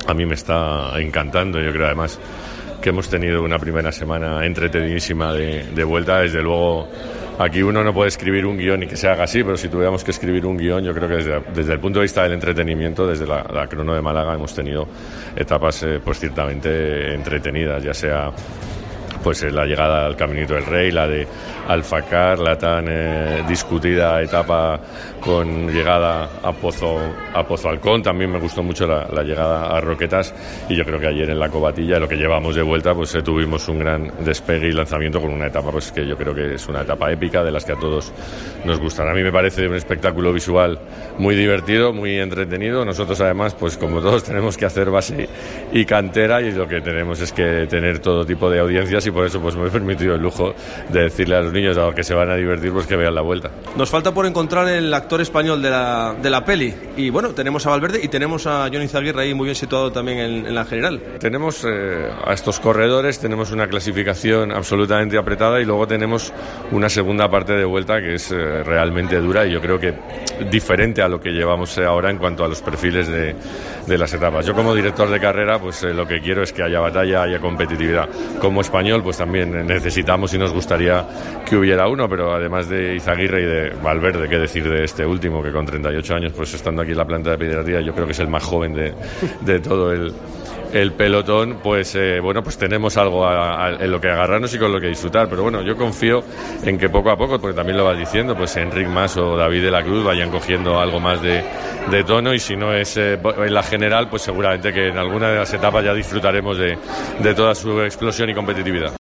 a mí me está encantando. Yo creo además que hemos tenido una primera semana entretenidísima de vuelta. Desde luego, aquí uno no puede escribir un guión y que se haga así, pero si tuviéramos que escribir un guión, yo creo que desde el punto de vista del entretenimiento, desde la crono de Málaga, hemos tenido etapas pues ciertamente entretenidas, ya sea pues la llegada al Caminito del Rey, la de Alfacar, la tan discutida etapa con llegada a Pozo Alcón. También me gustó mucho la llegada a Roquetas, y yo creo que ayer en la Covatilla, lo que llevamos de vuelta, pues tuvimos un gran despegue y lanzamiento con una etapa pues que yo creo que es una etapa épica, de las que a todos nos gustan. A mí me parece un espectáculo visual muy divertido, muy entretenido. Nosotros además, pues como todos, tenemos que hacer base y cantera, y lo que tenemos es que tener todo tipo de audiencias, y por eso pues me he permitido el lujo de decirle a los niños, a los que se van a divertir, pues que vean la vuelta. Nos falta por encontrar el actor español de la peli, y bueno, tenemos a Valverde y tenemos a Jon Izaguirre ahí muy bien situado también en la general. Tenemos a estos corredores, tenemos una clasificación absolutamente apretada, y luego tenemos una segunda parte de vuelta que es realmente dura, y yo creo que diferente a lo que llevamos ahora en cuanto a los perfiles de las etapas. Yo, como director de carrera, pues lo que quiero es que haya batalla, haya competitividad. Como español, pues también necesitamos y nos gustaría que hubiera uno, pero además de Izaguirre y de Valverde, qué decir de este último, que con 38 años, pues estando aquí en la planta de pediatría, yo creo que es el más joven de todo el pelotón. Pues bueno, pues tenemos algo en lo que agarrarnos y con lo que disfrutar. Pero bueno, yo confío en que poco a poco, porque también lo vas diciendo, pues Enric Mas o David de la Cruz vayan cogiendo algo más de tono, y si no es en la general, pues seguramente que en alguna de las etapas ya disfrutaremos de toda su explosión y competitividad.